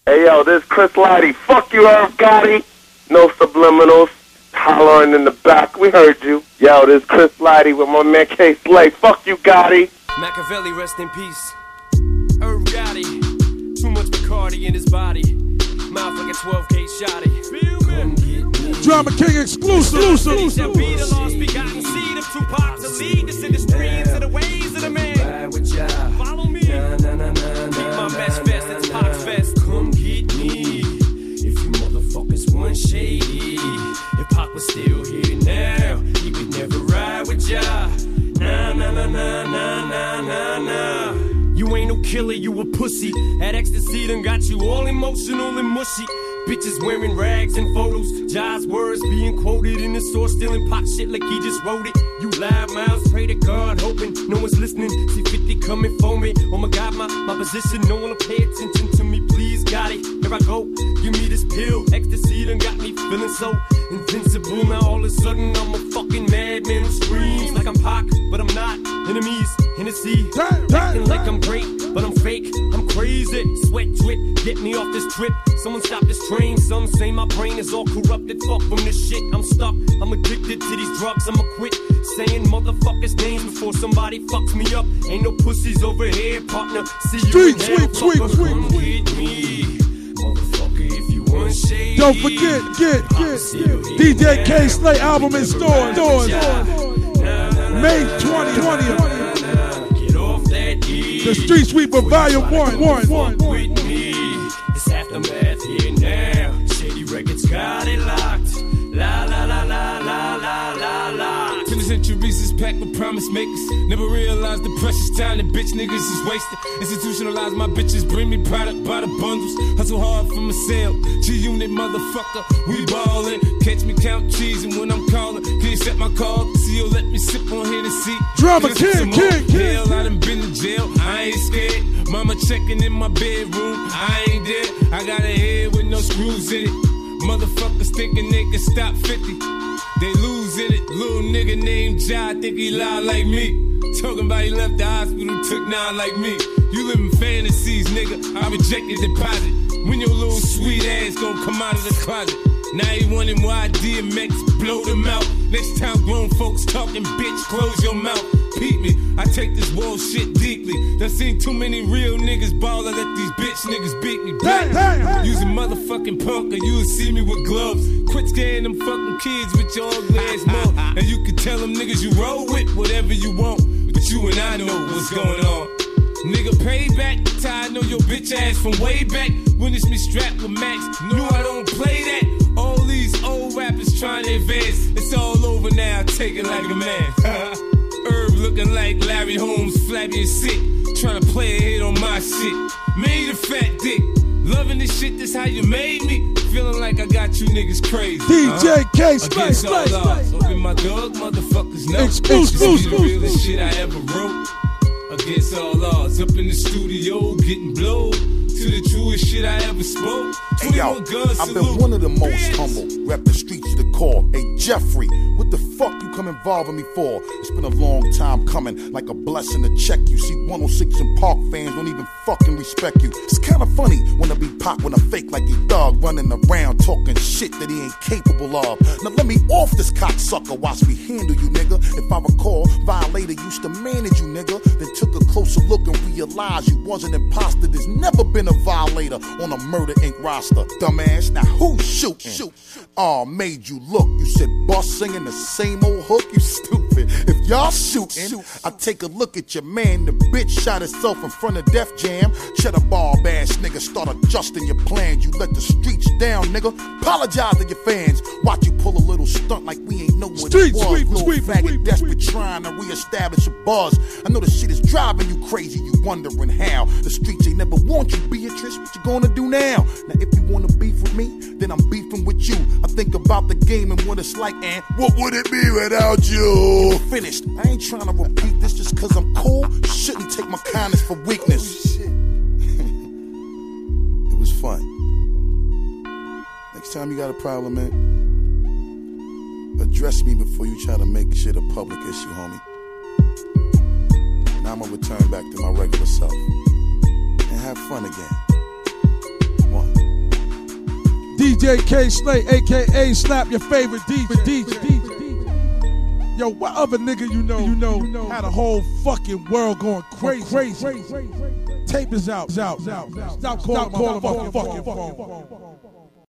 Hey, yo, this is Chris Lighty. Fuck you, Irv Gotti. No subliminals. Hollering in the back. We heard you. Yo, this is Chris Lighty with my man K Slay. Fuck you, Gotti. Machiavelli, rest in peace. Irv Gotti. Too much Bacardi in his body. Mouth like a 12K shotty. Come get me. Drama King exclusive. He shall be the lost begotten seed of Tupac to lead us in the streams of the ways of the man. Ride with ya. Follow me. Keep my best fest, it's Pac's fest. Come get me. If you motherfuckers want shady. If Pac was still here now, he would never ride with ya. Nah, nah, nah, nah, nah, nah, nah, nah. You ain't no killer, you a pussy. That ecstasy done got you all emotional and mushy. Bitches wearing rags and photos. Jai's words being quoted in the store, stealing Pac shit like he just wrote it. You loud mouths, pray to God, hoping no one's listening. See 50 coming for me. Oh my God, my position, no one will pay attention to me. Please, Gotti, here I go. Give me this pill. Ecstasy done got me feeling so invincible. Now all of a sudden I'm a fucking madman who screams like I'm Pac, but I'm not. Enemies, Hennessy, acting like I'm great, but I'm fake. I'm crazy. Sweat drip, get me off this trip. Someone stop this train. Some say my brain is all corrupted. Fuck from this shit. I'm stuck. I'm addicted to these drugs. I'ma quit saying motherfuckers' names before somebody fucks me up. Ain't no pussies over here, partner. See you in hell, fucker. Come get me, motherfucker, if you want shade. Don't forget, get DJ K Slay album in stores. May 2020. Get off that E. The Street Sweeper Volume 1. Fuck with me. It's Aftermath here now. Shady Records got it locked. La la la la la la la la. Centuries is packed with promise makers. Never realized the precious time that bitch niggas is wasted. Institutionalized my bitches, bring me product by the bundles. Hustle hard for my sale. G-Unit motherfucker, we ballin'. Catch me count cheese and when I'm calling, can you set my call? CEO let me sip on Hennessy. Drama King. Hell, I done been to jail, I ain't scared. Mama checking in my bedroom, I ain't there. I got a head with no screws in it. Motherfuckers thinking they can stop 50. They losing it. Little nigga named Jai think he lie like me. Talking about he left the hospital, took 9 like me. You live in fantasies, nigga. I reject your deposit. When your little sweet ass gon' come out of the closet. Now you wondering why DMX blow them out. Next time grown folks talking, bitch, close your mouth. Peep me, I take this world shit deeply. Done seen too many real niggas ball. I let these bitch niggas beat me back. Using motherfucking punk or you'll see me with gloves. Quit scaring them fucking kids with your ugly ass mouth. And you can tell them niggas you roll with whatever you want. But you and I know what's going on. Nigga, payback, I know your bitch ass from way back. When it's me strapped with Max, knew I don't play that. All these old rappers trying to advance. It's all over now, take it like a man. Herb looking like Larry Holmes, flabby and sick. Trying to play a hit on my shit. Made a fat dick. Loving this shit, this how you made me. Feeling like I got you niggas crazy. DJ K Slay. Open my dog, motherfuckers know. Exclusive. The realest shit I ever wrote. Against all odds, up in the studio, getting blowed. To the truest shit I ever spoke. Hey yo, I've been one of the most humble. Rep the streets to the core. Hey Jeffrey, what the fuck you come involving me for? It's been a long time coming, like a blessing to check you. See 106 and Park fans don't even fucking respect you. It's kinda funny when I be Pac when I fake like he thug, running around talking shit that he ain't capable of. Now let me off this cocksucker, watch me handle you, nigga. If I recall, Violator used to manage you, nigga. Then took a closer look and realized you wasn't imposter. There's never been a violator on a Murder Inc. roster. Dumbass, now who's shooting? Aw, made you look. You said boss singing the same old hook, you stupid. If y'all shooting, I take a look at your man. The bitch shot herself in front of Def Jam. Shut a barb ass nigga, start adjusting your plans. You let the streets down, nigga. Apologize to your fans. Watch you pull a little stunt like we ain't know what it was. Little faggot desperate trying to reestablish a buzz. I know the shit is driving you crazy. You wondering how the streets ain't never want you, Beatrice. What you gonna do now? Now if you wanna beef with me, then I'm beefing with you. I think about the game and what it's like, and what would it be without you? You're finished. I ain't trying to repeat this just cause I'm cool. Shouldn't take my kindness for weakness. It was fun. Next time you got a problem, man, address me before you try to make shit a public issue, homie. Now I'm gonna return back to my regular self and have fun again. One. DJ K Slay, aka Slap Your Favorite DJ. Yo, what other nigga you know had a whole fucking world going crazy? Tape is out. Stop calling my fucking phone.